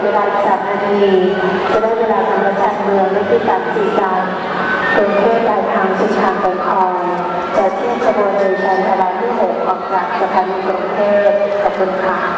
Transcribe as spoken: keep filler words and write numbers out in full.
เวลาสามนาทีจะได้เวลาทำประชาเมืองเลขที่สามสี่สามกรุงเทพปลายทางสุชาติคอยจะเที่ยวขบวนโดยชันทบาลที่หกออกจากสถานีกรุงเทพขอบคุณค่ะ